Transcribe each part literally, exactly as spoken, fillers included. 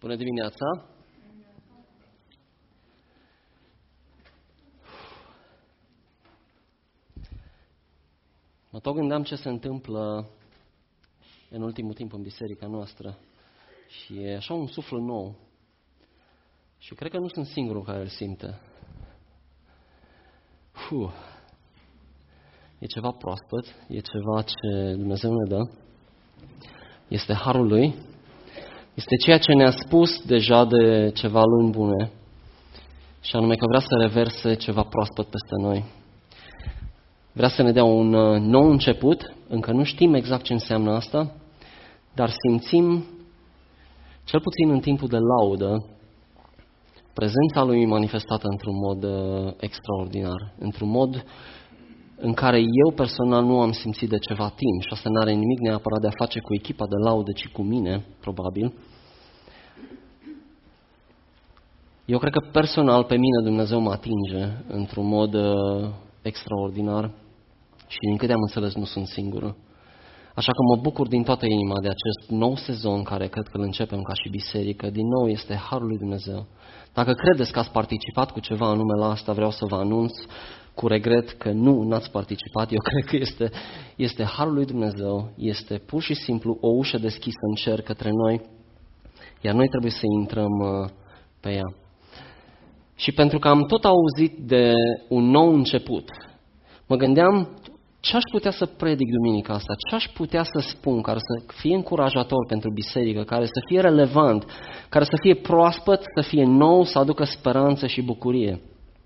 Bună dimineața! Mă tot gândeam ce se întâmplă în ultimul timp în biserica noastră și e așa un suflu nou și cred că nu sunt singurul care îl simte. Uf. E ceva proaspăt, e ceva ce Dumnezeu ne dă, este harul Lui, este ceea ce ne-a spus deja de ceva luni bune și anume că vrea să reverse ceva proaspăt peste noi. Vrea să ne dea un nou început, încă nu știm exact ce înseamnă asta, dar simțim, cel puțin în timpul de laudă, prezența Lui manifestată într-un mod extraordinar, într-un mod în care eu personal nu am simțit de ceva timp și asta nu are nimic neapărat de a face cu echipa de laudă, ci cu mine, probabil. Eu cred că personal pe mine Dumnezeu mă atinge într-un mod uh, extraordinar și din câte am înțeles nu sunt singură. Așa că mă bucur din toată inima de acest nou sezon care cred că îl începem ca și biserică. Din nou este harul lui Dumnezeu. Dacă credeți că ați participat cu ceva anume la asta, vreau să vă anunț cu regret că nu n-ați participat. Eu cred că este, este harul lui Dumnezeu, este pur și simplu o ușă deschisă în cer către noi, iar noi trebuie să intrăm uh, pe ea. Și pentru că am tot auzit de un nou început, mă gândeam ce aș putea să predic duminica asta, ce aș putea să spun care să fie încurajator pentru biserică, care să fie relevant, care să fie proaspăt, să fie nou, să aducă speranță și bucurie.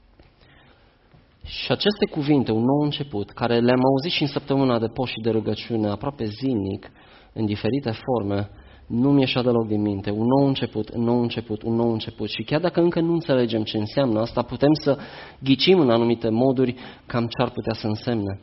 Și aceste cuvinte, un nou început, care le-am auzit și în săptămâna de post și de rugăciune, aproape zilnic, în diferite forme, nu mi ieșea deloc din minte. Un nou început, un nou început, un nou început. Și chiar dacă încă nu înțelegem ce înseamnă asta, putem să ghicim în anumite moduri cam ce ar putea să însemne.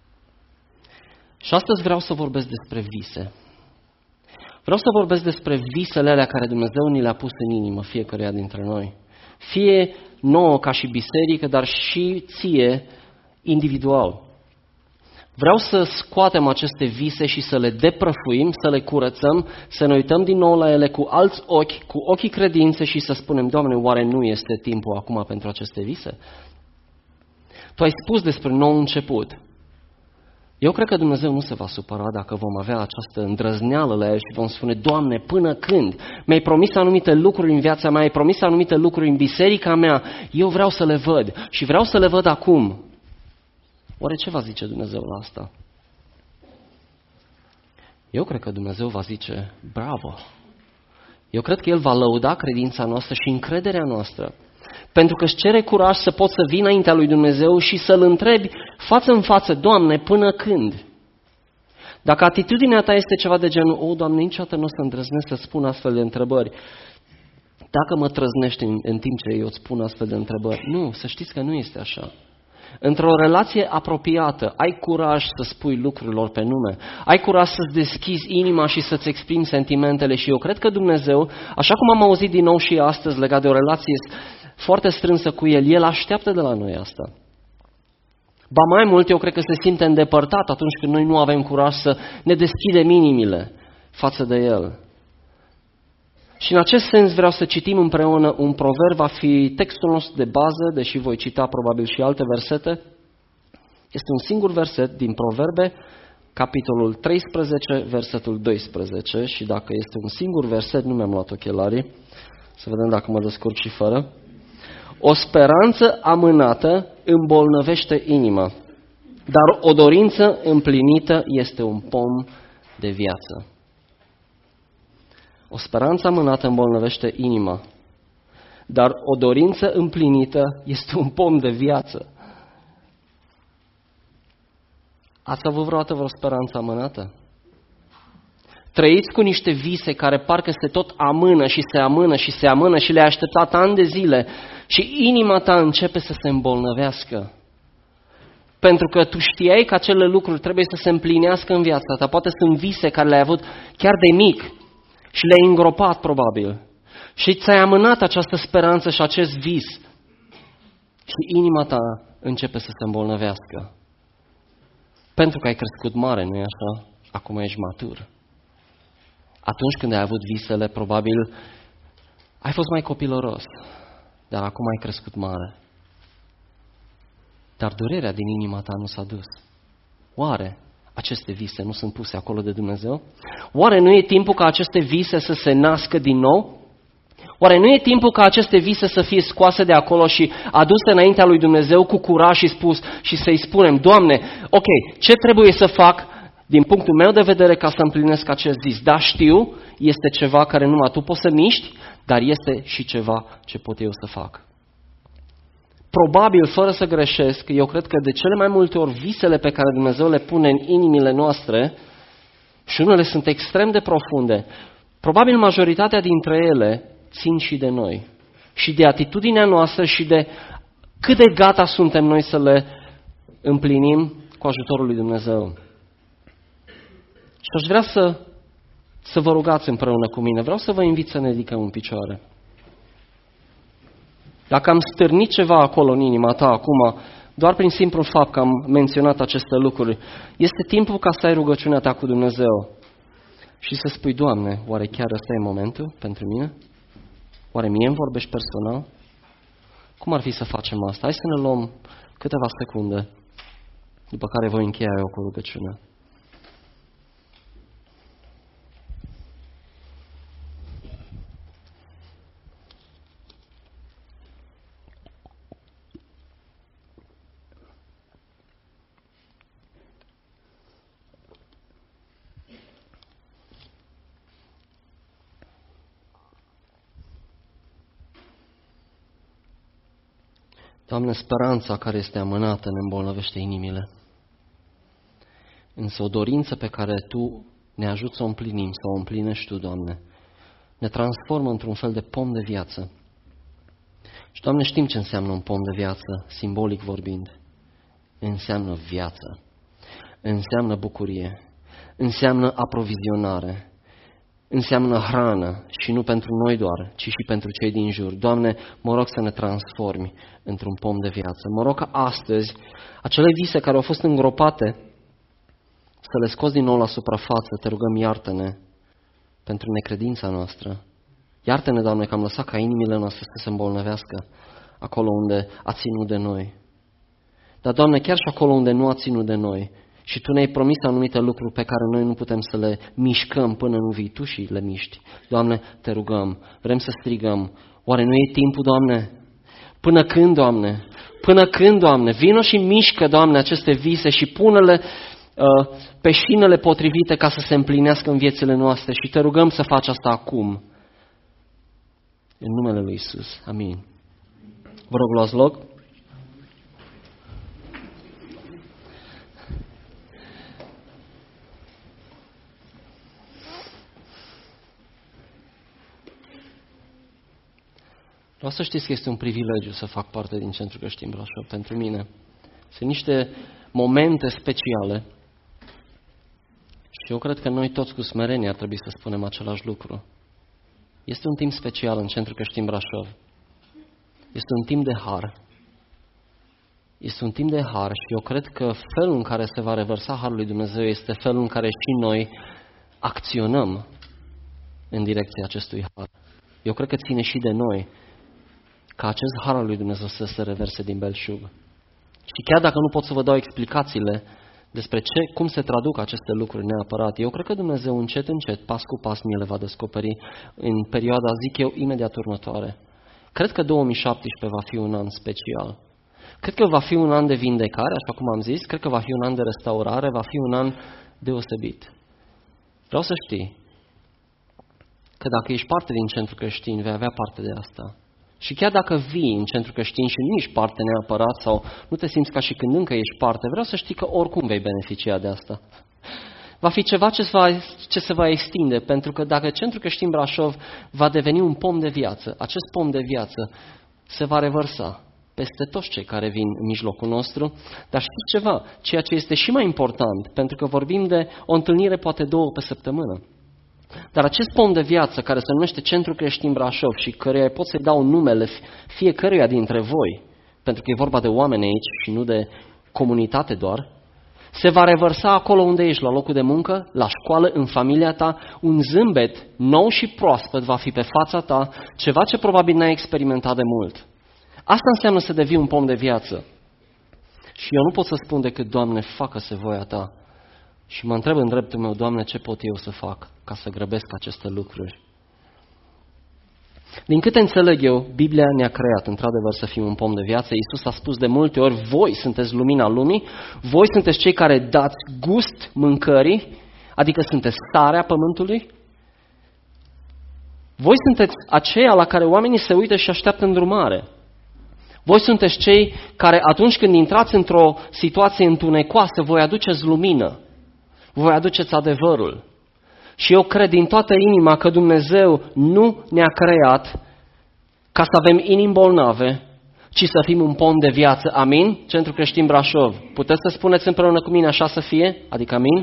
Și astăzi vreau să vorbesc despre vise. Vreau să vorbesc despre visele alea care Dumnezeu ni le-a pus în inimă fiecăruia dintre noi. Fie nouă ca și biserică, dar și ție individual. Vreau să scoatem aceste vise și să le deprăfuim, să le curățăm, să ne uităm din nou la ele cu alți ochi, cu ochii credințe și să spunem, Doamne, oare nu este timpul acum pentru aceste vise? Tu ai spus despre nou început. Eu cred că Dumnezeu nu se va supăra dacă vom avea această îndrăzneală la El și vom spune, Doamne, până când? Mi-ai promis anumite lucruri în viața mea, ai promis anumite lucruri în biserica mea, eu vreau să le văd și vreau să le văd acum. Oare ce va zice Dumnezeu la asta? Eu cred că Dumnezeu va zice, bravo! Eu cred că El va lăuda credința noastră și încrederea noastră. Pentru că își cere curaj să poți să vii înaintea lui Dumnezeu și să-L întrebi față în față, Doamne, până când? Dacă atitudinea ta este ceva de genul, o, Doamne, niciodată nu o să îndrăznesc să spun astfel de întrebări. Dacă mă trăznești în, în timp ce eu îți spun astfel de întrebări, nu, să știți că nu este așa. Într-o relație apropiată, ai curaj să spui lucrurilor pe nume, ai curaj să-ți deschizi inima și să-ți exprimi sentimentele și eu cred că Dumnezeu, așa cum am auzit din nou și astăzi legat de o relație foarte strânsă cu El, El așteaptă de la noi asta. Ba mai mult, eu cred că se simte îndepărtat atunci când noi nu avem curaj să ne deschidem inimile față de El. Și în acest sens vreau să citim împreună un proverb, va fi textul nostru de bază, deși voi cita probabil și alte versete. Este un singur verset din Proverbe, capitolul treisprezece, versetul doisprezece și dacă este un singur verset, nu mi-am luat ochelarii, să vedem dacă mă descurc și fără. O speranță amânată îmbolnăvește inima, dar o dorință împlinită este un pom de viață. O speranță amânată îmbolnăvește inima, dar o dorință împlinită este un pom de viață. Ați avut vreodată vreo speranță amânată? Trăiți cu niște vise care parcă se tot amână și se amână și se amână și le-ai așteptat ani de zile și inima ta începe să se îmbolnăvească. Pentru că tu știai că acele lucruri trebuie să se împlinească în viața ta. Poate sunt vise care le-ai avut chiar de mic și le-ai îngropat probabil. Și ți-ai amânat această speranță și acest vis și inima ta începe să se îmbolnăvească. Pentru că ai crescut mare, nu-i așa? Acum ești matur. Atunci când ai avut visele, probabil Ai fost mai copilăros, dar acum ai crescut mare. Dar durerea din inima ta nu s-a dus. Oare aceste vise nu sunt puse acolo de Dumnezeu? Oare nu e timpul ca aceste vise să se nască din nou? Oare nu e timpul ca aceste vise să fie scoase de acolo și aduse înaintea lui Dumnezeu cu curaj și spus și să-i spunem, Doamne, ok, ce trebuie să fac din punctul meu de vedere ca să împlinesc acest vis? Da, știu, este ceva care numai tu poți să miști, dar este și ceva ce pot eu să fac. Probabil, fără să greșesc, eu cred că de cele mai multe ori visele pe care Dumnezeu le pune în inimile noastre, și unele sunt extrem de profunde, probabil majoritatea dintre ele țin și de noi. Și de atitudinea noastră și de cât de gata suntem noi să le împlinim cu ajutorul lui Dumnezeu. Și aș vrea să, să vă rugați împreună cu mine. Vreau să vă invit să ne ridicăm în picioare. Dacă am stârnit ceva acolo în inima ta acum, doar prin simplul fapt că am menționat aceste lucruri, este timpul ca să ai rugăciunea ta cu Dumnezeu și să spui, Doamne, oare chiar ăsta e momentul pentru mine? Oare mie îmi vorbești personal? Cum ar fi să facem asta? Hai să ne luăm câteva secunde, după care voi încheia eu cu rugăciunea. Doamne, speranța care este amânată ne îmbolnăvește inimile. Însă o dorință pe care Tu ne ajuți să o împlinim, să o împlinești Tu, Doamne, ne transformă într-un fel de pom de viață. Și, Doamne, știm ce înseamnă un pom de viață, simbolic vorbind. Înseamnă viață, înseamnă bucurie, înseamnă aprovizionare, înseamnă hrană și nu pentru noi doar, ci și pentru cei din jur. Doamne, mă rog să ne transformi într-un pom de viață. Mă rog ca astăzi acele vise care au fost îngropate să le scoți din nou la suprafață. Te rugăm, iartă-ne pentru necredința noastră. Iartă-ne, Doamne, că am lăsat ca inimile noastre să se îmbolnăvească acolo unde a ținut de noi. Dar, Doamne, chiar și acolo unde nu a ținut de noi, și Tu ne-ai promis anumite lucruri pe care noi nu putem să le mișcăm până nu vii Tu și le miști. Doamne, Te rugăm, vrem să strigăm, oare nu e timpul, Doamne? Până când, Doamne? Până când, Doamne? Vino și mișcă, Doamne, aceste vise și pune-le uh, pe șinele potrivite ca să se împlinească în viețile noastre și Te rugăm să faci asta acum. În numele Lui Iisus. Amin. Vă rog, luați loc. Vreau să știți că este un privilegiu să fac parte din Centrul Creștin Brașov pentru mine. Sunt niște momente speciale și eu cred că noi toți cu smerenie ar trebui să spunem același lucru. Este un timp special în Centrul Creștin Brașov. Este un timp de har. Este un timp de har și eu cred că felul în care se va revărsa harul lui Dumnezeu este felul în care și noi acționăm în direcția acestui har. Eu cred că ține și de noi ca acest har al lui Dumnezeu să se reverse din belșug. Și chiar dacă nu pot să vă dau explicațiile despre ce, cum se traduc aceste lucruri neapărat, eu cred că Dumnezeu încet, încet, pas cu pas, mi le va descoperi în perioada, zic eu, imediat următoare. Cred că două mii șaptesprezece va fi un an special. Cred că va fi un an de vindecare, așa cum am zis, cred că va fi un an de restaurare, va fi un an deosebit. Vreau să știi că dacă ești parte din Centrul Creștin, vei avea parte de asta. Și chiar dacă vii în Centrul Creștin și nu ești parte neapărat sau nu te simți ca și când încă ești parte, vreau să știi că oricum vei beneficia de asta. Va fi ceva ce se va, ce se va extinde, pentru că dacă Centrul Creștin Brașov va deveni un pom de viață, acest pom de viață se va revărsa peste toți cei care vin în mijlocul nostru, dar știți ceva, ceea ce este și mai important, pentru că vorbim de o întâlnire poate două pe săptămână. Dar acest pom de viață care se numește Centrul Creștin Brașov și căruia pot să-i dau numele fiecăruia dintre voi, pentru că e vorba de oameni aici și nu de comunitate doar, Se va revărsa acolo unde ești, la locul de muncă, la școală, în familia ta, un zâmbet nou și proaspăt va fi pe fața ta, ceva ce probabil n-ai experimentat de mult. Asta înseamnă să devii un pom de viață. Și eu nu pot să spun decât, Doamne, facă-se voia ta. Și mă întreb în dreptul meu, Doamne, ce pot eu să fac ca să grăbesc aceste lucruri? Din câte înțeleg eu, Biblia ne-a creat, într-adevăr, să fim un pom de viață. Iisus a spus de multe ori, voi sunteți lumina lumii, voi sunteți cei care dați gust mâncării, adică sunteți starea pământului. Voi sunteți aceia la care oamenii se uită și așteaptă îndrumare. Voi sunteți cei care atunci când intrați într-o situație întunecoasă, voi aduceți lumină, voi aduceți adevărul. Și eu cred din toată inima că Dumnezeu nu ne-a creat ca să avem inimi bolnave, ci să fim un pom de viață. Amin? Centru Creștin Brașov. Puteți să spuneți împreună cu mine așa să fie? Adică amin?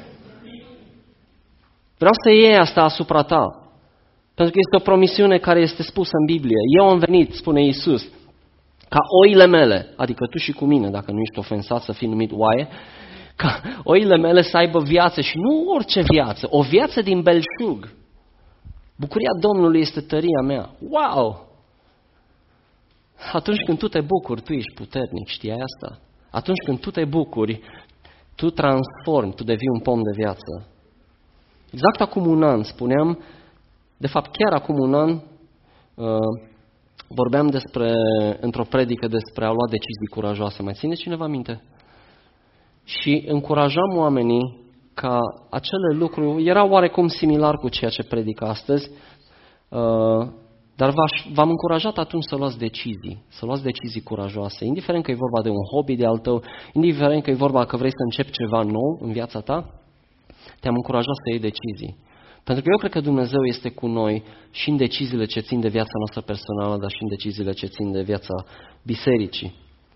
Vreau să iei asta asupra ta. Pentru că este o promisiune care este spusă în Biblie. Eu am venit, spune Iisus, ca oile mele, adică tu și cu mine, dacă nu ești ofensat să fii numit oaie, ca oile mele să aibă viață și nu orice viață, o viață din belșug. Bucuria Domnului este tăria mea. Wow! Atunci când tu te bucuri, tu ești puternic, știai asta? Atunci când tu te bucuri, tu transformi, tu devii un pom de viață. Exact acum un an, spuneam, de fapt chiar acum un an, uh, vorbeam despre, într-o predică despre a lua decizii curajoase. Mai ține cineva minte? Și încurajam oamenii ca acele lucruri, era oarecum similar cu ceea ce predic astăzi, uh, dar v-am încurajat atunci să luați decizii, să luați decizii curajoase, indiferent că e vorba de un hobby de al tău, indiferent că e vorba că vrei să începi ceva nou în viața ta, te-am încurajat să iei decizii. Pentru că eu cred că Dumnezeu este cu noi și în deciziile ce țin de viața noastră personală, dar și în deciziile ce țin de viața bisericii.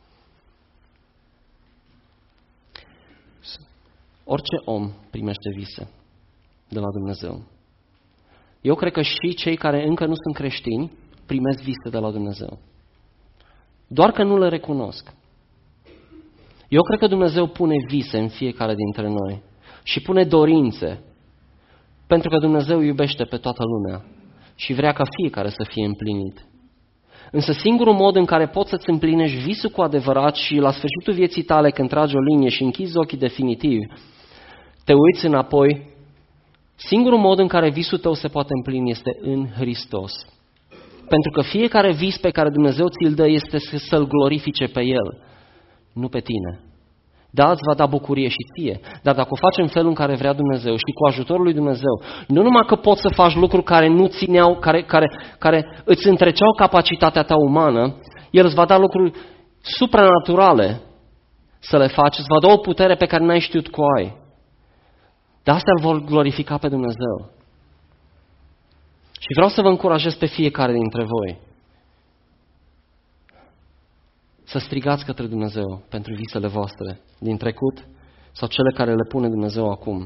Orice om primește vise de la Dumnezeu. Eu cred că și cei care încă nu sunt creștini primesc vise de la Dumnezeu. Doar că nu le recunosc. Eu cred că Dumnezeu pune vise în fiecare dintre noi și pune dorințe, pentru că Dumnezeu iubește pe toată lumea și vrea ca fiecare să fie împlinit. Însă singurul mod în care poți să-ți împlinești visul cu adevărat și la sfârșitul vieții tale, când tragi o linie și închizi ochii definitiv, te uiți înapoi, singurul mod în care visul tău se poate împlini este în Hristos. Pentru că fiecare vis pe care Dumnezeu ți-l dă este să-L glorifice pe El, nu pe tine. Da, îți va da bucurie și ție, dar dacă o faci în felul în care vrea Dumnezeu și cu ajutorul lui Dumnezeu, nu numai că poți să faci lucruri care nu țineau, care, care, care îți întreceau capacitatea ta umană, El îți va da lucruri supranaturale să le faci, îți va da o putere pe care n-ai știut cu ai. Dar astea îl vor glorifica pe Dumnezeu. Și vreau să vă încurajez pe fiecare dintre voi să strigați către Dumnezeu pentru visele voastre din trecut sau cele care le pune Dumnezeu acum.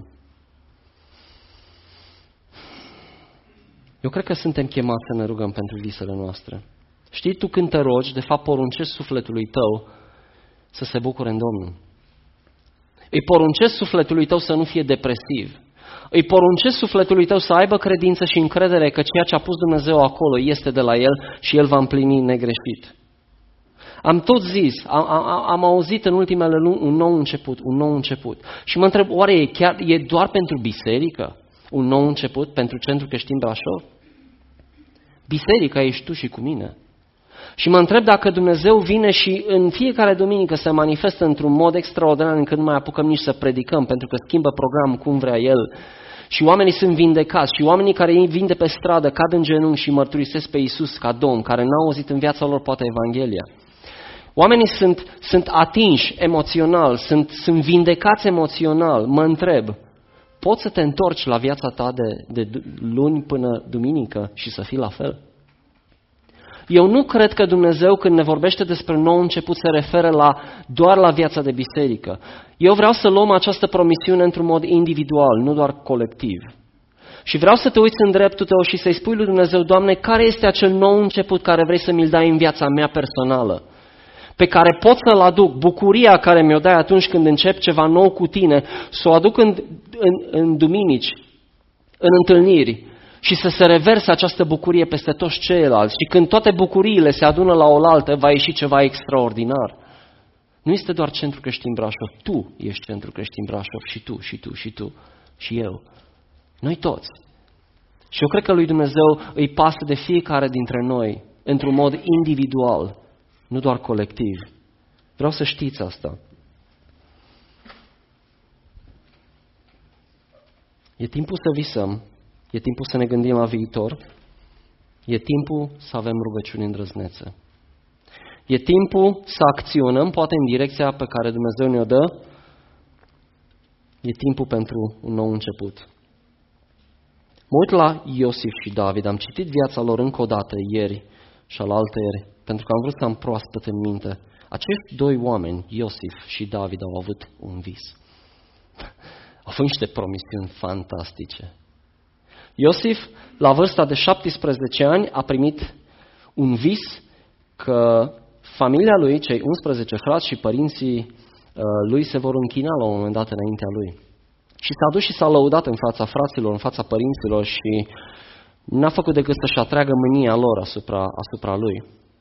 Eu cred că suntem chemați să ne rugăm pentru visele noastre. Știi, tu când te rogi, de fapt poruncești sufletului tău să se bucure în Domnul. Îi poruncesc sufletului tău să nu fie depresiv. Îi poruncesc sufletului tău să aibă credință și încredere că ceea ce a pus Dumnezeu acolo este de la El și El va împlini negreșit. Am tot zis, am, am, am auzit în ultimele luni un nou început, un nou început. Și mă întreb, oare e, chiar, e doar pentru biserică un nou început, pentru Centru Creștin Brașov? Biserica ești tu și cu mine. Și mă întreb dacă Dumnezeu vine și în fiecare duminică se manifestă într-un mod extraordinar încât nu mai apucăm nici să predicăm, pentru că schimbă programul cum vrea El. Și oamenii sunt vindecați și oamenii care vin de pe stradă cad în genunchi și mărturisesc pe Iisus ca Domn, care n-au auzit în viața lor poate Evanghelia. Oamenii sunt, sunt atinși emoțional, sunt, sunt vindecați emoțional. Mă întreb, poți să te întorci la viața ta de, de luni până duminică și să fii la fel? Eu nu cred că Dumnezeu, când ne vorbește despre nou început, se referă la, doar la viața de biserică. Eu vreau să luăm această promisiune într-un mod individual, nu doar colectiv. Și vreau să te uiți în dreptul tău și să-i spui lui Dumnezeu, Doamne, care este acel nou început care vrei să mi-l dai în viața mea personală? pe care pot să-l aduc, bucuria care mi-o dai atunci când încep ceva nou cu tine, să o aduc în, în, în duminici, în întâlniri și să se reverse această bucurie peste toți ceilalți. Și când toate bucuriile se adună la oaltă, va ieși ceva extraordinar. Nu este doar Centru Creștin Brașov, tu ești Centru Creștin Brașov și tu, și tu, și tu, și eu. Noi toți. Și eu cred că lui Dumnezeu îi pasă de fiecare dintre noi, într-un mod individual, nu doar colectiv. Vreau să știți asta. E timpul să visăm, e timpul să ne gândim la viitor, e timpul să avem rugăciuni îndrăznețe. E timpul să acționăm, poate în direcția pe care Dumnezeu ne-o dă. E timpul pentru un nou început. Mă uit la Iosif și David, am citit viața lor încă o dată ieri și alaltăieri, pentru că am vrut să am proaspăt în minte. Acești doi oameni, Iosif și David, au avut un vis. Au fost niște promisiuni fantastice. Iosif, la vârsta de șaptesprezece ani, a primit un vis că familia lui, cei unsprezece frați și părinții uh, lui se vor închina la un moment dat înaintea lui. Și s-a dus și s-a lăudat în fața fraților, în fața părinților și n-a făcut decât să-și atragă mânia lor asupra, asupra lui.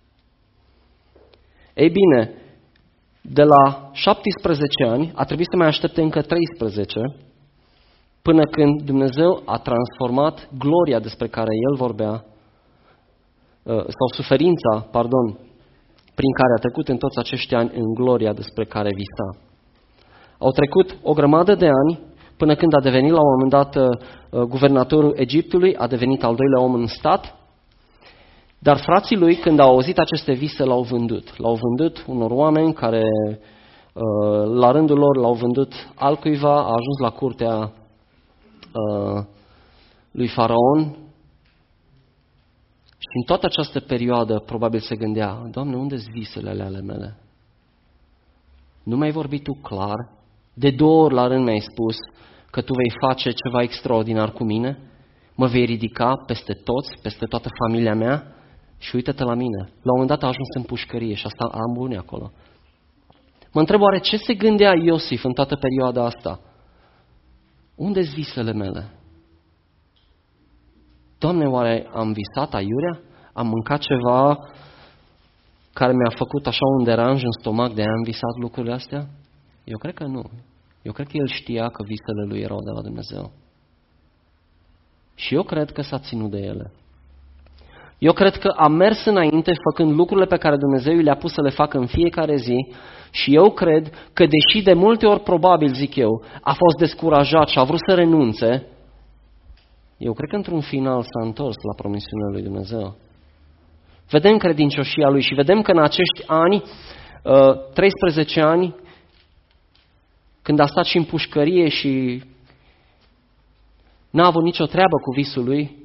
Ei bine, de la șaptesprezece ani a trebuit să mai aștepte încă treisprezece până când Dumnezeu a transformat gloria despre care el vorbea, sau suferința, pardon, prin care a trecut în toți acești ani în gloria despre care visa. Au trecut o grămadă de ani până când a devenit la un moment dat guvernatorul Egiptului, a devenit al doilea om în stat, dar frații lui, când au auzit aceste vise, l-au vândut. L-au vândut unor oameni care, la rândul lor, l-au vândut altcuiva, a ajuns la curtea lui Faraon și în toată această perioadă probabil se gândea, Doamne, unde-s visele ale mele? Nu mi-ai vorbit tu clar? De două ori la rând mi-ai spus că tu vei face ceva extraordinar cu mine? Mă vei ridica peste toți, peste toată familia mea? Și uite-te la mine. La un moment dat a ajuns în pușcărie și asta am bune acolo. Mă întreb oare ce se gândea Iosif în toată perioada asta? Unde-s visele mele? Doamne, oare am visat aiurea? Am mâncat ceva care mi-a făcut așa un deranj în stomac, de aia am visat lucrurile astea? Eu cred că nu. Eu cred că el știa că visele lui erau de la Dumnezeu. Și eu cred că s-a ținut de ele. Eu cred că a mers înainte făcând lucrurile pe care Dumnezeu le-a pus să le facă în fiecare zi și eu cred că, deși de multe ori, probabil, zic eu, a fost descurajat și a vrut să renunțe, eu cred că într-un final s-a întors la promisiunea lui Dumnezeu. Vedem credincioșia lui și vedem că în acești ani, treisprezece ani, când a stat și în pușcărie și n-a avut nicio treabă cu visul lui,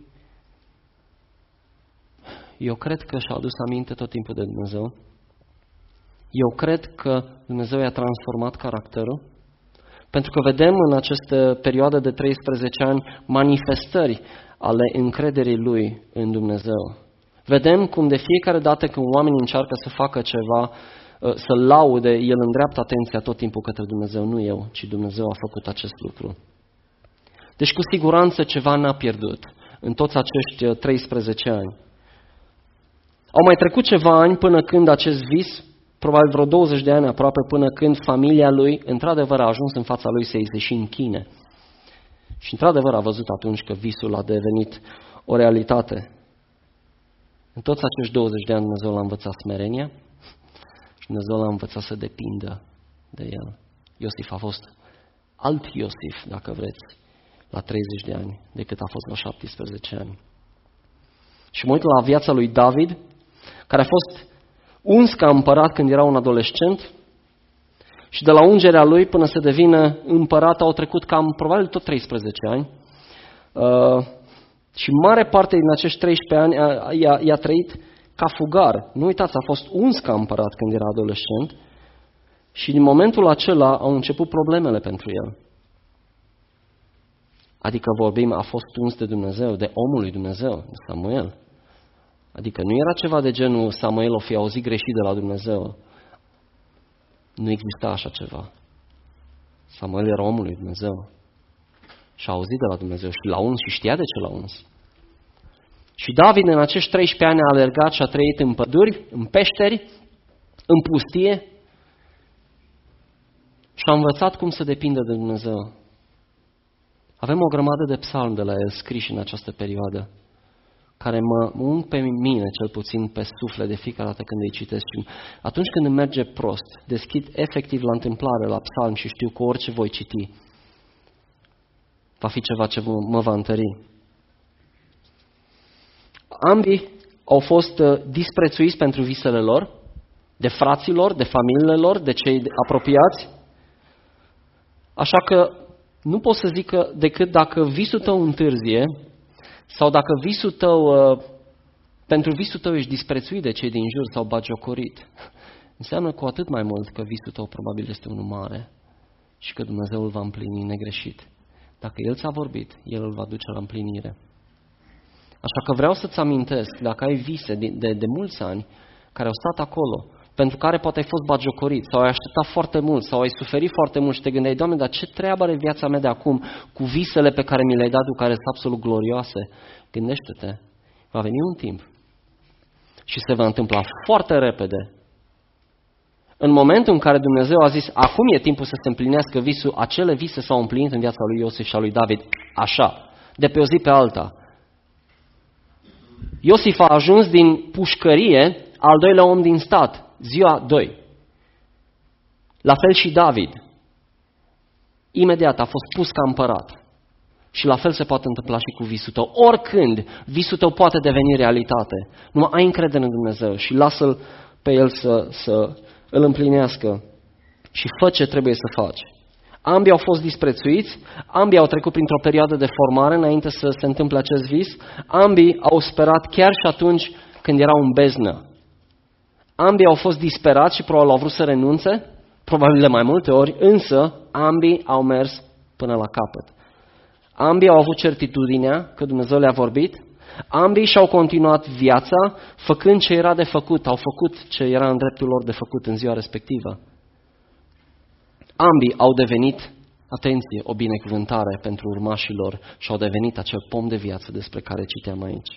eu cred că și-a adus aminte tot timpul de Dumnezeu. Eu cred că Dumnezeu i-a transformat caracterul, pentru că vedem în această perioadă de treisprezece ani manifestări ale încrederii lui în Dumnezeu. Vedem cum de fiecare dată când oamenii încearcă să facă ceva, să-L laude, el îndreaptă atenția tot timpul către Dumnezeu, nu eu, ci Dumnezeu a făcut acest lucru. Deci cu siguranță ceva n-a pierdut în toți acești treisprezece ani. Au mai trecut ceva ani până când acest vis, probabil vreo douăzeci de ani aproape, până când familia lui, într-adevăr, a ajuns în fața lui să îi se și închine. Și într-adevăr a văzut atunci că visul a devenit o realitate. În toți acești douăzeci de ani Dumnezeu l-a învățat smerenia și Dumnezeu l-a învățat să depindă de el. Iosif a fost alt Iosif, dacă vreți, la treizeci de ani decât a fost la șaptesprezece ani. Și mă uit la viața lui David, care a fost uns ca împărat când era un adolescent și de la ungerea lui până să devină împărat au trecut cam probabil tot treisprezece ani. Uh, și mare parte din acești treisprezece ani i-a, i-a trăit ca fugar. Nu uitați, a fost uns ca împărat când era adolescent și din momentul acela au început problemele pentru el. Adică vorbim, a fost uns de Dumnezeu, de omul lui Dumnezeu, de Samuel. Adică nu era ceva de genul Samuel o fi auzit greșit de la Dumnezeu. Nu exista așa ceva. Samuel era omul lui Dumnezeu. Și a auzit de la Dumnezeu și l-a uns și știa de ce l-a uns. Și David în acești treisprezece ani a alergat și a trăit în păduri, în peșteri, în pustie și a învățat cum să depindă de Dumnezeu. Avem o grămadă de psalmi de la el scriși în această perioadă, care mă ung pe mine, cel puțin pe suflet, de fiecare dată când îi citesc. Și atunci când îmi merge prost, deschid efectiv la întâmplare, la psalm și știu că orice voi citi va fi ceva ce mă va întări. Ambii au fost disprețuiți pentru visele lor, de fraților, de familiile lor, de cei apropiați. Așa că nu pot să zic că decât dacă visul tău întârzie sau dacă visul tău, pentru visul tău ești disprețuit de cei din jur sau bagiocorit, înseamnă cu atât mai mult că visul tău probabil este unul mare și că Dumnezeu îl va împlini negreșit. Dacă El ți-a vorbit, El îl va duce la împlinire. Așa că vreau să-ți amintesc, dacă ai vise de, de, de mulți ani care au stat acolo, pentru care poate ai fost bagiocorit sau ai așteptat foarte mult sau ai suferit foarte mult și te gândeai, Doamne, dar ce treabă are viața mea de acum cu visele pe care mi le-ai dat Tu, care sunt absolut glorioase? Gândește-te, va veni un timp și se va întâmpla foarte repede. În momentul în care Dumnezeu a zis, acum e timpul să se împlinească visul, acele vise s-au împlinit în viața lui Iosif și a lui David, așa, de pe o zi pe alta. Iosif a ajuns din pușcărie al doilea om din stat, ziua doi. La fel și David. Imediat a fost pus ca împărat. Și la fel se poate întâmpla și cu visul tău. Oricând visul tău poate deveni realitate. Numai ai încredere în Dumnezeu și lasă-L pe El să, să îl împlinească. Și fă ce trebuie să faci. Ambii au fost disprețuiți, ambii au trecut printr-o perioadă de formare înainte să se întâmple acest vis, ambii au sperat chiar și atunci când erau în beznă. Ambii au fost disperați și probabil au vrut să renunțe, probabil de mai multe ori, însă ambii au mers până la capăt. Ambii au avut certitudinea că Dumnezeu le-a vorbit, ambii și-au continuat viața făcând ce era de făcut, au făcut ce era în dreptul lor de făcut în ziua respectivă. Ambii au devenit, atenție, o binecuvântare pentru urmașii lor și au devenit acel pom de viață despre care citeam aici.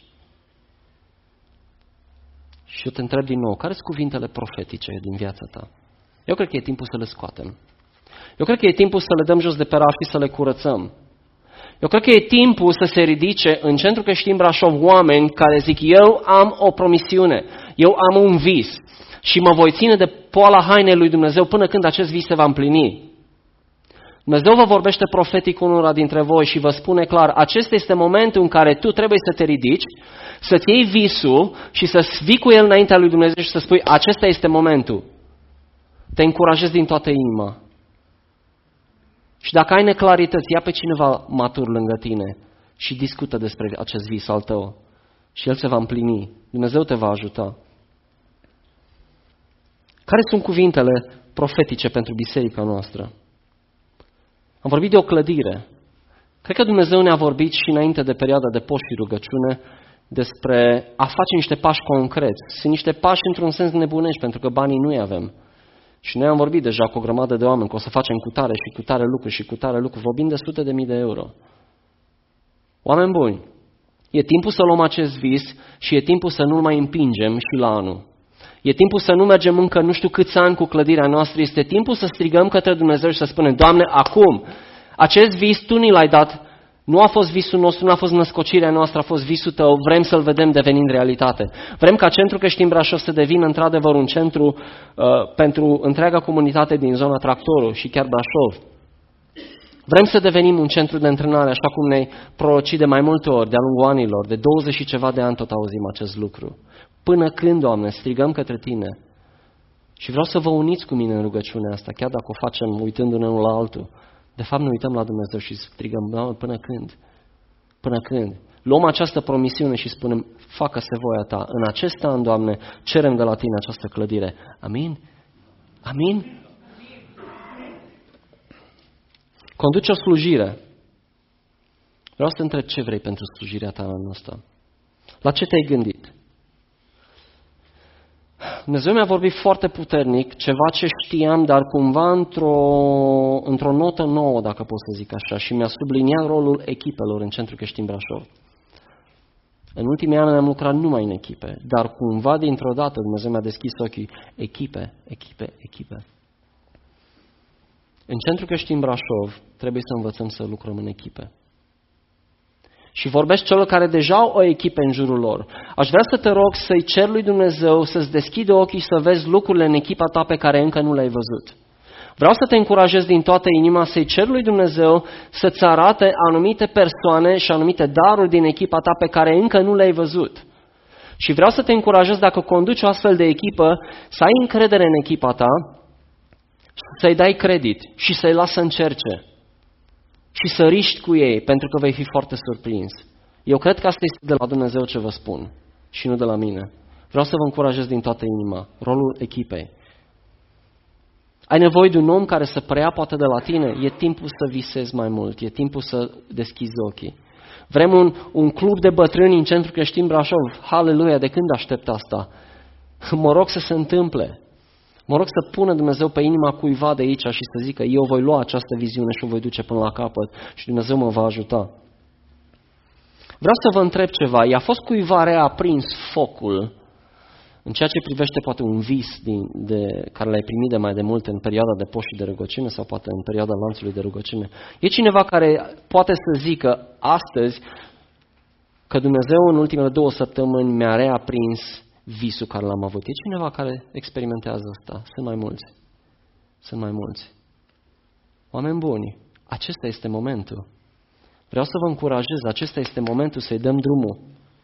Și eu te întreb din nou, care sunt cuvintele profetice din viața ta? Eu cred că e timpul să le scoatem. Eu cred că e timpul să le dăm jos de pe raft și să le curățăm. Eu cred că e timpul să se ridice în Centrul Creștin Brașov oameni care zic, eu am o promisiune, eu am un vis și mă voi ține de poala hainei lui Dumnezeu până când acest vis se va împlini. Dumnezeu vă vorbește profetic unora dintre voi și vă spune clar, acesta este momentul în care tu trebuie să te ridici, să-ți iei visul și să vii cu el înaintea lui Dumnezeu și să spui, acesta este momentul. Te încurajez din toată inima. Și dacă ai neclarități, ia pe cineva matur lângă tine și discută despre acest vis al tău. Și el se va împlini. Dumnezeu te va ajuta. Care sunt cuvintele profetice pentru biserica noastră? Am vorbit de o clădire. Cred că Dumnezeu ne-a vorbit și înainte de perioada de post și rugăciune despre a face niște pași concreți. Sunt niște pași într-un sens nebunești, pentru că banii nu-i avem. Și noi am vorbit deja cu o grămadă de oameni că o să facem cu tare și cu tare lucruri și cu tare lucruri. Vorbim de sute de mii de euro. Oameni buni, e timpul să luăm acest vis și e timpul să nu-l mai împingem și la anul. E timpul să nu mergem încă nu știu câți ani cu clădirea noastră. Este timpul să strigăm către Dumnezeu și să spunem, Doamne, acum, acest vis Tu ni l-ai dat. Nu a fost visul nostru, nu a fost născocirea noastră, a fost visul Tău. Vrem să-l vedem devenind realitate. Vrem ca Centrul Creștin Brașov să devină într-adevăr un centru uh, pentru întreaga comunitate din zona Tractorul și chiar Brașov. Vrem să devenim un centru de antrenare, așa cum ne-ai prorocit de mai multe ori, de-a lungul anilor, de douăzeci și ceva de ani tot auzim acest lucru. Până când, Doamne, strigăm către Tine. Și vreau să vă uniți cu mine în rugăciunea asta, chiar dacă o facem uitându-ne unul la altul. De fapt, ne uităm la Dumnezeu și strigăm, Doamne, până când? Până când? Luăm această promisiune și spunem, facă-se voia Ta. În acest an, Doamne, cerem de la Tine această clădire. Amin? Amin? Conduce o slujire. Vreau să te întreb ce vrei pentru slujirea ta anul ăsta. La ce te-ai gândit? Dumnezeu mi-a vorbit foarte puternic, ceva ce știam, dar cumva într-o, într-o notă nouă, dacă pot să zic așa, și mi-a subliniat rolul echipelor în Centrul Creștin Brașov. În ultimii ani am lucrat numai în echipe, dar cumva dintr-o dată Dumnezeu mi-a deschis ochii. Echipe, echipe, echipe. În Centrul Creștin Brașov trebuie să învățăm să lucrăm în echipe. Și vorbesc celor care deja au o echipă în jurul lor. Aș vrea să te rog să-i cer lui Dumnezeu să-ți deschide ochii și să vezi lucrurile în echipa ta pe care încă nu le-ai văzut. Vreau să te încurajez din toată inima să-i cer lui Dumnezeu să-ți arate anumite persoane și anumite daruri din echipa ta pe care încă nu le-ai văzut. Și vreau să te încurajez, dacă conduci o astfel de echipă, să ai încredere în echipa ta, să-i dai credit și să-i lasă să încerce. Și să riști cu ei, pentru că vei fi foarte surprins. Eu cred că asta este de la Dumnezeu ce vă spun și nu de la mine. Vreau să vă încurajez din toată inima. Rolul echipei. Ai nevoie de un om care să preia poate de la tine? E timpul să visezi mai mult. E timpul să deschizi ochii. Vrem un, un club de bătrâni în Centrul Creștin Brașov. Haleluia! De când aștept asta? Mă rog să se întâmple. Mă rog să pună Dumnezeu pe inima cuiva de aici și să zică eu voi lua această viziune și o voi duce până la capăt și Dumnezeu mă va ajuta. Vreau să vă întreb ceva. I-a fost cuiva reaprins focul în ceea ce privește poate un vis din, de, care l-ai primit de mai de mult în perioada de post și de rugăciune sau poate în perioada lanțului de rugăciune? E cineva care poate să zică astăzi că Dumnezeu în ultimele două săptămâni mi-a reaprins visul care l-am avut? E cineva care experimentează asta? Sunt mai mulți. Sunt mai mulți. Oameni buni, acesta este momentul. Vreau să vă încurajez, acesta este momentul să-i dăm drumul.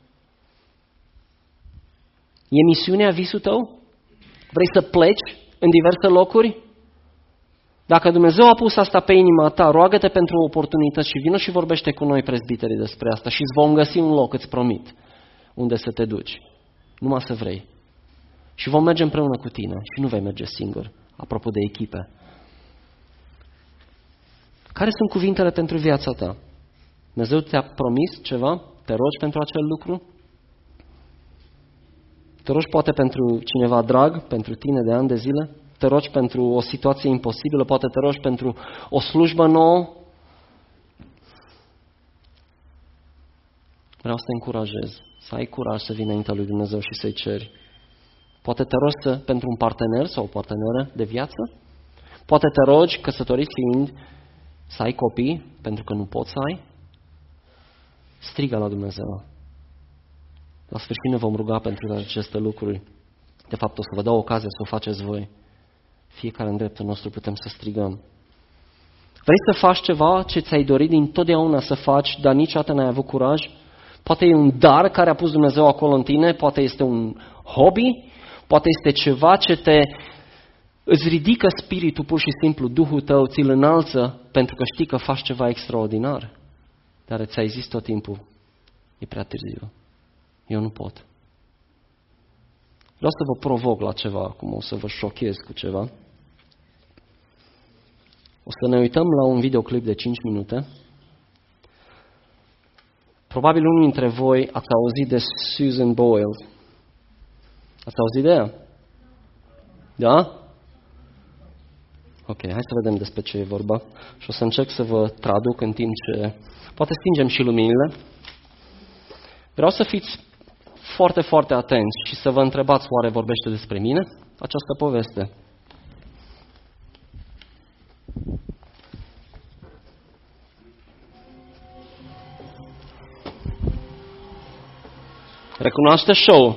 E misiunea visul tău? Vrei să pleci în diverse locuri? Dacă Dumnezeu a pus asta pe inima ta, roagă-te pentru oportunități și vină și vorbește cu noi, prezbiterii, despre asta și îți vom găsi un loc, îți promit, unde să te duci. Numai să vrei. Și vom merge împreună cu tine și nu vei merge singur, apropo de echipe. Care sunt cuvintele pentru viața ta? Dumnezeu ți-a promis ceva? Te rogi pentru acel lucru? Te rogi poate pentru cineva drag, pentru tine de ani de zile? Te rogi pentru o situație imposibilă? Poate te rogi pentru o slujbă nouă? Vreau să te încurajez, să ai curaj să vii înaintea lui Dumnezeu și să-i ceri. Poate te rogi să, pentru un partener sau o parteneră de viață? Poate te rogi, căsătorit fiind, să ai copii pentru că nu poți să ai? Strigă la Dumnezeu. La sfârșit ne vom ruga pentru aceste lucruri. De fapt, o să vă dau ocazia să o faceți voi. Fiecare în dreptul nostru putem să strigăm. Vrei să faci ceva ce ți-ai dorit dintotdeauna să faci, dar niciodată n-ai avut curaj? Poate e un dar care a pus Dumnezeu acolo în tine, poate este un hobby, poate este ceva ce te îți ridică spiritul pur și simplu, Duhul tău ți-l înalță pentru că știi că faci ceva extraordinar. Dar ți-ai zis tot timpul, e prea târziu, eu nu pot. Vreau să vă provoc la ceva acum, o să vă șochez cu ceva. O să ne uităm la un videoclip de cinci minute. Probabil unul dintre voi ați auzit de Susan Boyle. Ați auzit de ea? Da? Ok, hai să vedem despre ce e vorba. Și o să încerc să vă traduc în timp ce... Poate stingem și luminile. Vreau să fiți foarte, foarte atenți și să vă întrebați, oare vorbește despre mine această poveste? Recunoaște show.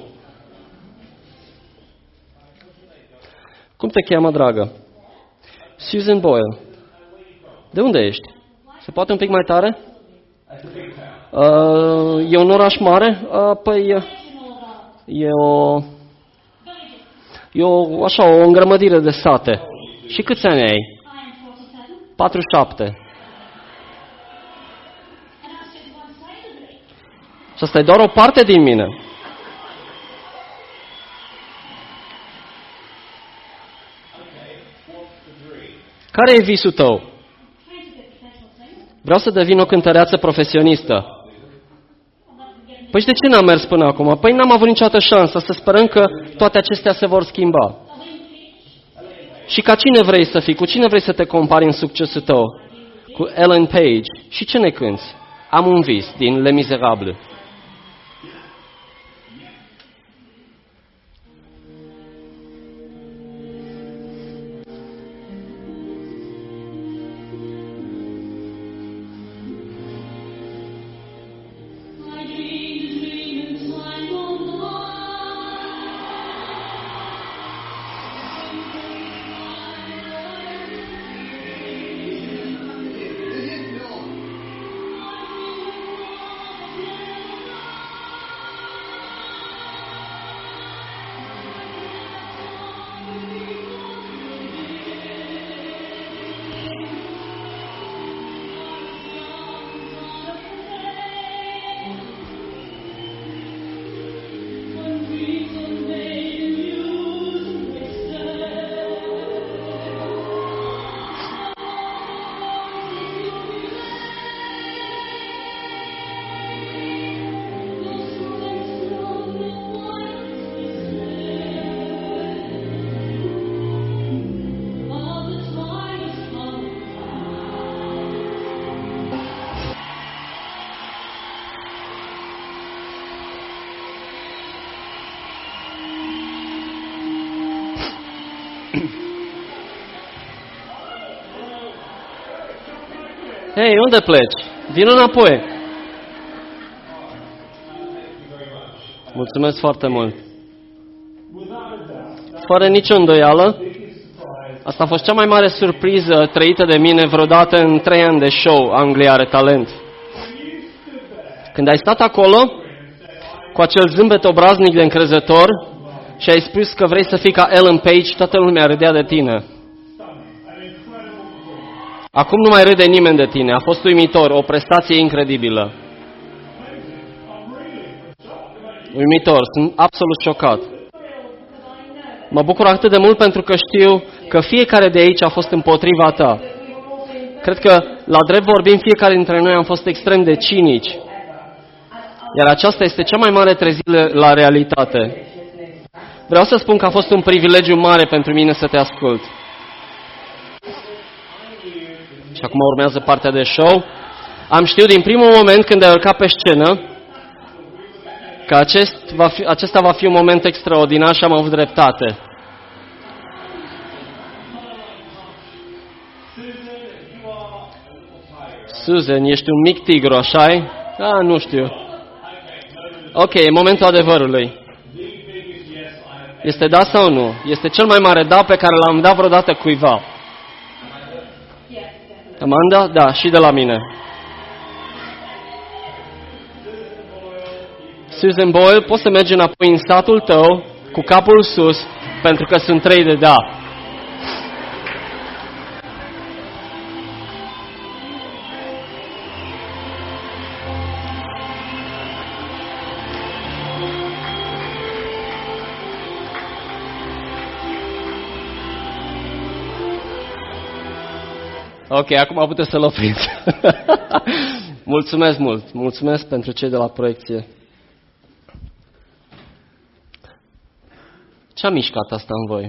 Cum te cheamă, dragă? Susan Boyle. De unde ești? Se poate un pic mai tare? Uh, e un oraș mare? Uh, păi e o... E o, așa, o îngrămădire de sate. Și câți ani ai? patruzeci și șapte. Și asta e doar o parte din mine. Care e visul tău? Vreau să devin o cântăreață profesionistă. Păi și de ce n-am mers până acum? Păi n-am avut niciodată șansa, să sperăm că toate acestea se vor schimba. Și ca cine vrei să fii? Cu cine vrei să te compari în succesul tău? Cu Ellen Page. Și ce ne cânti? Am un vis din Les Miserables. Hei, unde pleci? Vino înapoi. Mulțumesc foarte mult. Fără nicio îndoială, asta a fost cea mai mare surpriză trăită de mine vreodată în trei ani de show Anglia are talent. Când ai stat acolo, cu acel zâmbet obraznic de încrezător și ai spus că vrei să fii ca Ellen Page, toată lumea râdea de tine. Acum nu mai râde nimeni de tine. A fost uimitor, o prestație incredibilă. Uimitor, sunt absolut șocat. Mă bucur atât de mult pentru că știu că fiecare de aici a fost împotriva ta. Cred că, la drept vorbim, fiecare dintre noi am fost extrem de cinici. Iar aceasta este cea mai mare trezire la realitate. Vreau să spun că a fost un privilegiu mare pentru mine să te ascult. Și acum urmează partea de show. Am știut din primul moment când ai urcat pe scenă că acest va fi, acesta va fi un moment extraordinar și am avut dreptate. Susan, ești un mic tigru, așa-i? Ah, nu știu. Ok, e momentul adevărului. Este da sau nu? Este cel mai mare da pe care l-am dat vreodată cuiva. Amanda? Da, și de la mine. Susan Boyle, poți să mergi înapoi în statul tău, cu capul sus, pentru că sunt trei de da. Ok, acum puteți să-l opriți. Mulțumesc mult. Mulțumesc pentru cei de la proiecție. Ce-a mișcat asta în voi?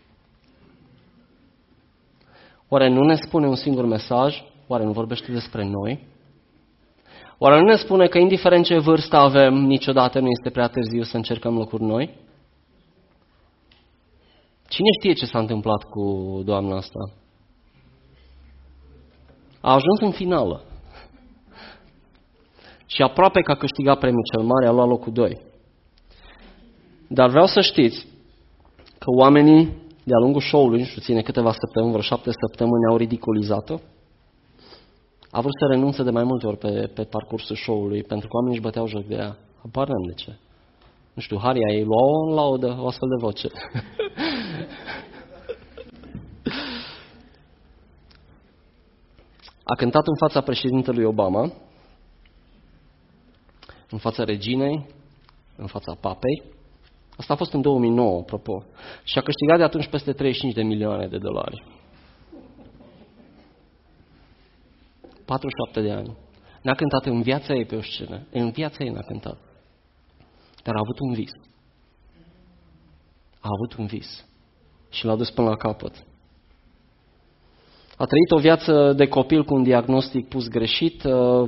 Oare nu ne spune un singur mesaj? Oare nu vorbește despre noi? Oare nu ne spune că indiferent ce vârstă avem, niciodată nu este prea târziu să încercăm lucruri noi? Cine știe ce s-a întâmplat cu doamna asta? A ajuns în finală. Și aproape că a câștigat premiul cel mare, a luat locul doi. Dar vreau să știți că oamenii de-a lungul show-ului, nu știu, ține câteva săptămâni, vreo șapte săptămâni, au ridiculizat-o. A vrut să renunțe de mai multe ori pe, pe parcursul show-ului, pentru că oamenii își băteau joc de ea. Apar n-am de ce. Nu știu, Haria ei lua-o în laudă, o astfel de voce. A cântat în fața președintelui Obama, în fața reginei, în fața papei. Asta a fost în două mii nouă, apropo. Și a câștigat de atunci peste treizeci și cinci de milioane de dolari. patruzeci și șapte de ani. N-a cântat în viața ei pe o scenă. În viața ei n-a cântat. Dar a avut un vis. A avut un vis. Și l-a dus până la capăt. A trăit o viață de copil cu un diagnostic pus greșit.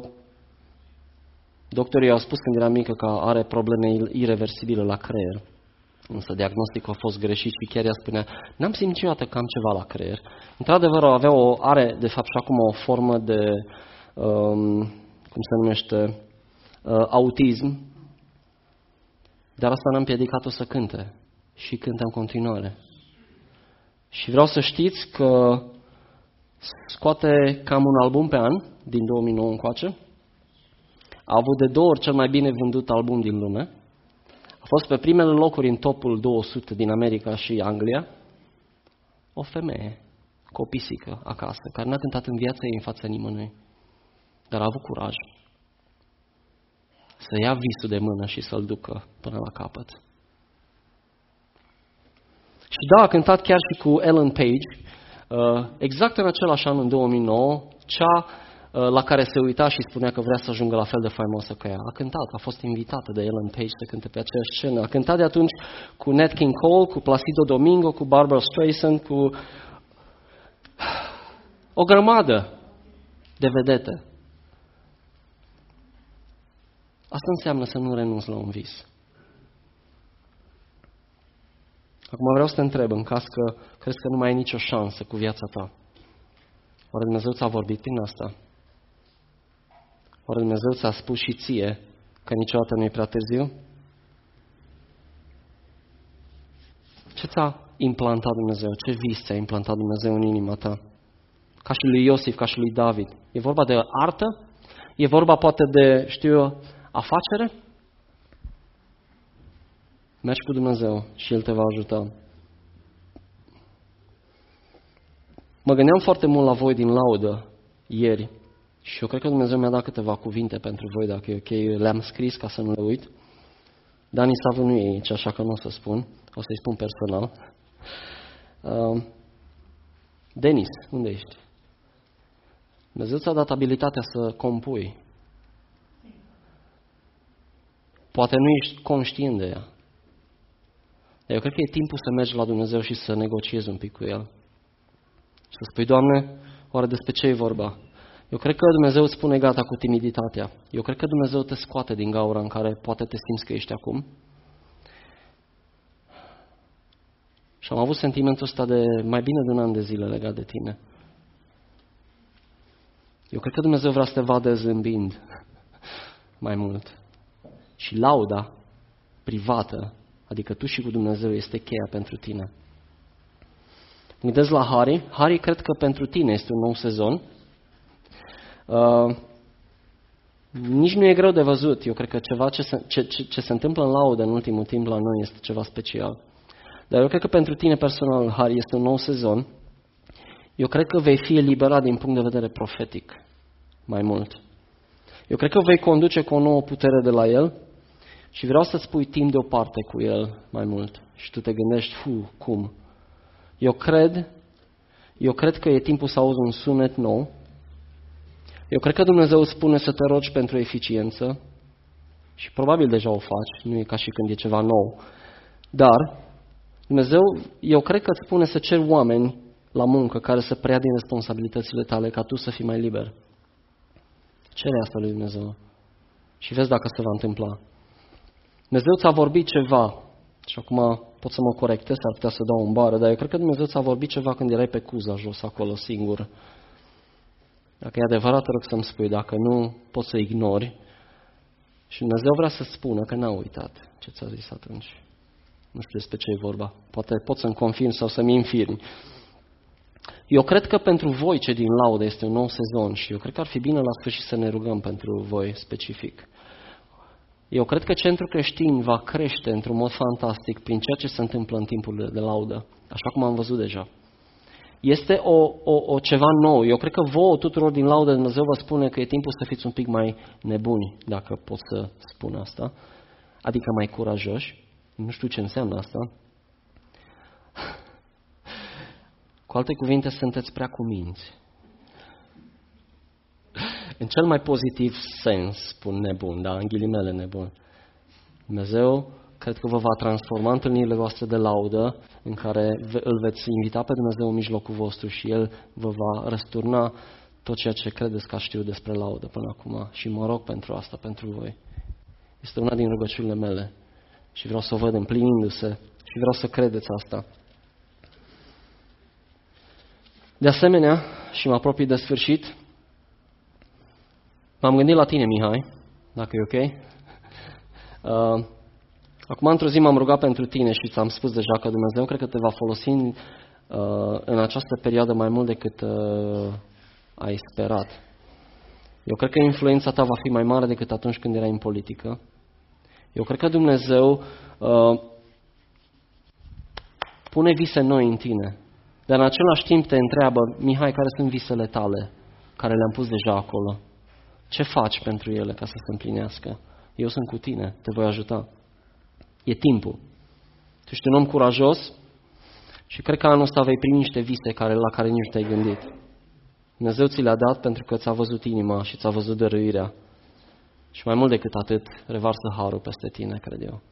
Doctorii i-au spus când era mică că are probleme ireversibile la creier. Însă diagnosticul a fost greșit și chiar ea spunea, n-am simțit niciodată că am ceva la creier. Într-adevăr, avea o, are de fapt și acum o formă de, um, cum se numește, uh, autism, dar asta n-a împiedicat-o să cânte. Și cântă în continuare. Și vreau să știți că scoate cam un album pe an, din două mii nouă încoace. A avut de două ori cel mai bine vândut album din lume. A fost pe primele locuri în topul două sute din America și Anglia. O femeie cu o pisică acasă, care n-a cântat în viața ei în fața nimănui. Dar a avut curaj să ia visul de mână și să-l ducă până la capăt. Și da, a cântat chiar și cu Ellen Page, exact în același an, în două mii nouă, cea la care se uita și spunea că vrea să ajungă la fel de faimoasă ca ea. A cântat, a fost invitată de Ellen Page să cânte pe aceeași scenă. A cântat de atunci cu Nat King Cole, cu Placido Domingo, cu Barbara Streisand, cu o grămadă de vedete. Asta înseamnă să nu renunți la un vis. Acum vreau să te întreb, în caz că crezi că nu mai ai nicio șansă cu viața ta, oare Dumnezeu ți-a vorbit prin asta? Oare Dumnezeu ți-a spus și ție că niciodată nu e prea târziu? Ce ți-a implantat Dumnezeu? Ce vis ți-a implantat Dumnezeu în inima ta? Ca și lui Iosif, ca și lui David. E vorba de artă? E vorba poate de, știu eu, afacere? Mergi cu Dumnezeu și El te va ajuta. Mă gândeam foarte mult la voi din laudă ieri și eu cred că Dumnezeu mi-a dat câteva cuvinte pentru voi, dacă e ok, le-am scris ca să nu le uit. Dani Savu nu e aici, așa că nu o să spun, o să-i spun personal. Uh, Denis, unde ești? Dumnezeu ți-a dat abilitatea să compui. Poate nu ești conștient de ea. Dar eu cred că e timpul să mergi la Dumnezeu și să negociezi un pic cu El. Și să spui, Doamne, oare despre ce e vorba? Eu cred că Dumnezeu îți spune gata cu timiditatea. Eu cred că Dumnezeu te scoate din gaura în care poate te simți că ești acum. Și am avut sentimentul ăsta de mai bine de un an de zile legat de tine. Eu cred că Dumnezeu vrea să te vadă zâmbind mai mult. Și lauda privată, adică tu și cu Dumnezeu, este cheia pentru tine. Gândesc la Harry. Harry, cred că pentru tine este un nou sezon. Uh, nici nu e greu de văzut. Eu cred că ceva ce se, ce, ce, ce se întâmplă în laudă în ultimul timp la noi este ceva special. Dar eu cred că pentru tine personal, Harry, este un nou sezon. Eu cred că vei fi eliberat din punct de vedere profetic mai mult. Eu cred că vei conduce cu o nouă putere de la El și vreau să-ți pui timp deoparte cu El mai mult. Și tu te gândești, fu, cum? Eu cred, eu cred că e timpul să auzi un sunet nou. Eu cred că Dumnezeu îți spune să te rogi pentru eficiență și probabil deja o faci, nu e ca și când e ceva nou. Dar Dumnezeu, eu cred că îți spune să ceri oameni la muncă care să preia din responsabilitățile tale ca tu să fii mai liber. Cere asta lui Dumnezeu și vezi dacă se va întâmpla. Dumnezeu ți-a vorbit ceva și acum pot să mă corectez, ar putea să dau în bară, dar eu cred că Dumnezeu ți-a vorbit ceva când erai pe Cuza jos acolo singur. Dacă e adevărat, te rog să-mi spui, dacă nu, poți să ignori. Și Dumnezeu vrea să spună că n-a uitat ce ți-a zis atunci. Nu știu despre ce e vorba. Poate pot să-mi confirm sau să-mi infirmi. Eu cred că pentru voi, cei din laudă, este un nou sezon și eu cred că ar fi bine la sfârșit să ne rugăm pentru voi specific. Eu cred că Centrul Creștin va crește într-un mod fantastic prin ceea ce se întâmplă în timpul de laudă, așa cum am văzut deja. Este o, o, o ceva nou. Eu cred că vouă tuturor din laudă Dumnezeu vă spune că e timpul să fiți un pic mai nebuni, dacă pot să spun asta, adică mai curajoși. Nu știu ce înseamnă asta. Cu alte cuvinte, sunteți prea cuminți. În cel mai pozitiv sens spun nebun, da, în ghilimele nebun. Dumnezeu cred că vă va transforma întâlnirile voastre de laudă, în care îl veți invita pe Dumnezeu în mijlocul vostru și El vă va răsturna tot ceea ce credeți că știu despre laudă până acum. Și mă rog pentru asta, pentru voi. Este una din rugăciunile mele și vreau să o văd împlinindu-se și vreau să credeți asta. De asemenea, și mă apropii de sfârșit, m-am gândit la tine, Mihai, dacă e ok. Uh, acum, într-o zi m-am rugat pentru tine și ți-am spus deja că Dumnezeu cred că te va folosi uh, în această perioadă mai mult decât uh, ai sperat. Eu cred că influența ta va fi mai mare decât atunci când erai în politică. Eu cred că Dumnezeu uh, pune vise noi în tine, dar în același timp te întreabă, Mihai, care sunt visele tale, care le-am pus deja acolo? Ce faci pentru ele ca să se împlinească? Eu sunt cu tine, te voi ajuta. E timpul. Tu ești un om curajos și cred că anul ăsta vei primi niște vise care, la care nici te-ai gândit. Dumnezeu ți le-a dat pentru că ți-a văzut inima și ți-a văzut dăruirea. Și mai mult decât atât, revarsă harul peste tine, cred eu.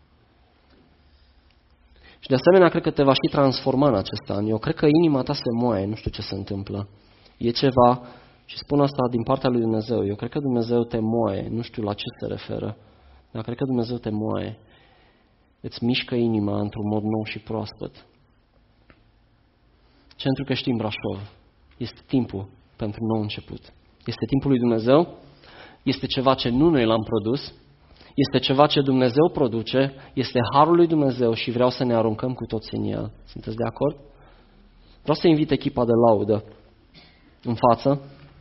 Și de asemenea, cred că te va și transforma în acest an. Eu cred că inima ta se moaie, nu știu ce se întâmplă. E ceva, și spun asta din partea lui Dumnezeu, eu cred că Dumnezeu te moaie, nu știu la ce se referă, dar cred că Dumnezeu te moaie. Îți mișcă inima într-un mod nou și proaspăt. Pentru că ești în Brașov. Este timpul pentru nou început. Este timpul lui Dumnezeu, este ceva ce nu noi l-am produs, este ceva ce Dumnezeu produce, este harul lui Dumnezeu și vreau să ne aruncăm cu toți în el. Sunteți de acord? Vreau să invit echipa de laudă în față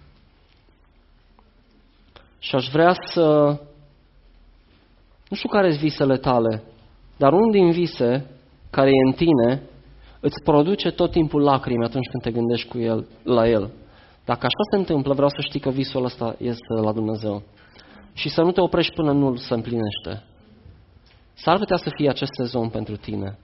și aș vrea să, nu știu care sunt visele tale, dar unul din vise care e în tine îți produce tot timpul lacrimi atunci când te gândești cu el, la el. Dacă așa se întâmplă, vreau să știi că visul ăsta este la Dumnezeu. Și să nu te oprești până nu se împlinește. S-ar putea să fie acest sezon pentru tine.